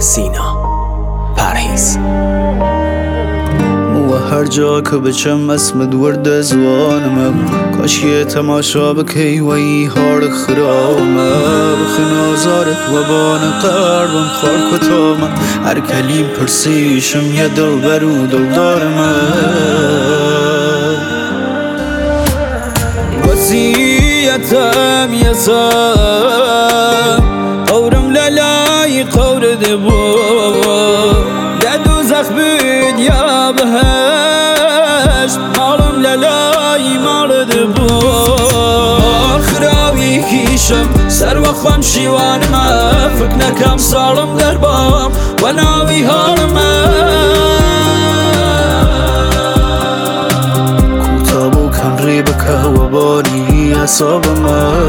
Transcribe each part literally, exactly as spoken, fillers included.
سینا پرهیز و هر جا که بچم اسم دورد زوانم کاش یه تماشا بکی و ای هار خرامه بخن آزارت و بان قربم خار کتامه هر کلیم پرسیشم یه دل برو دل دارمه وسیعتم یسم قورم للای قور دبو دوزخ بید یا بهشت مالم للای مارد بود خراوی کیشم سر و خوام شیوانم فکر نکم سالم در بام و ناوی حالم کوتابو کن ریبکه و بانی اصابم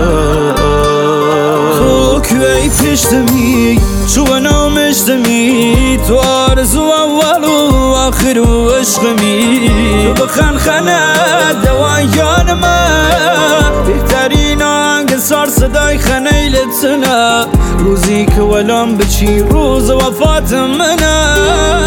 تو کوی پشتمی شو نامشتمی تو آرزو اول و آخر و عشقمی تو بخن خنه دوان یانمه بهترین آنگ سار صدای خنه لتنه روزی که ولام بچی روز وفات منه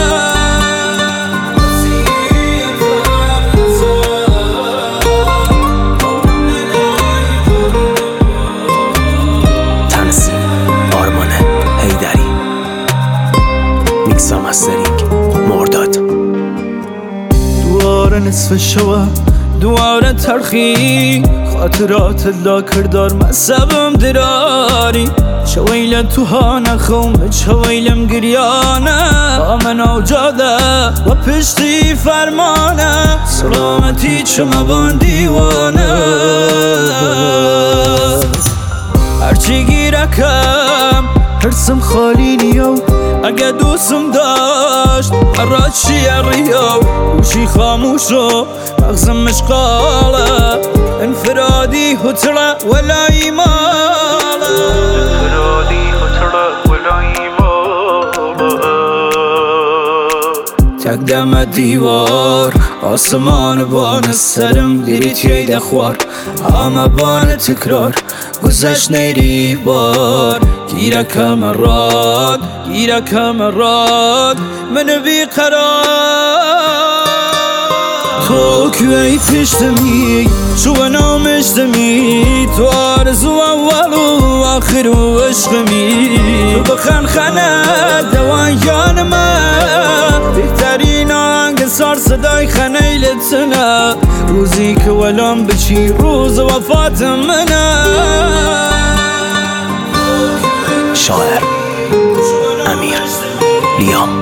مسترینگ مرداد دوار نصف شوا دوار ترخی خاطرات لا کردار مذهبم دراری شویل تو ها نخوم شویلم گریانه آمن اوجاده و پشتی فرمانه سلامتی چما بان دیوانه هرچی گیرکم حرسم خالی نیو اگه دوستم داشت مرات شیریو گوشی خاموشو مغزم مشغاله انفرادی هتره ولا ایماله انفرادی هتره ولا ایماله تک دم دیوار آسمان بان سرم دیریت یه خوار همه بان تکرار گذشت نیری بار گیرکم راد گیرکم راد من بی قرار تو کوی پشتمی شو نامشتمی تو آرزو اول و آخر و عشقمی تو بخن خنه دوان یانمه بهترین آنگ سار صدای خنه لتنه روزی که ولام بچی روز وفات منه شاعر امیر لیام